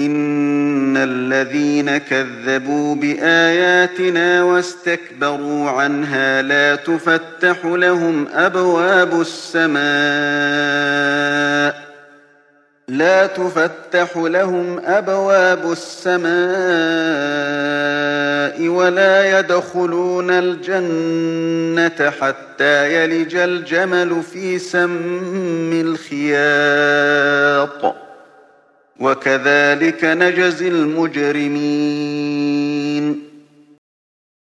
إن الذين كذبوا بآياتنا واستكبروا عنها لا تفتح لهم أبواب السماء ولا يدخلون الجنة حتى يلج الجمل في سم الخياط وكذلك نجزي المجرمين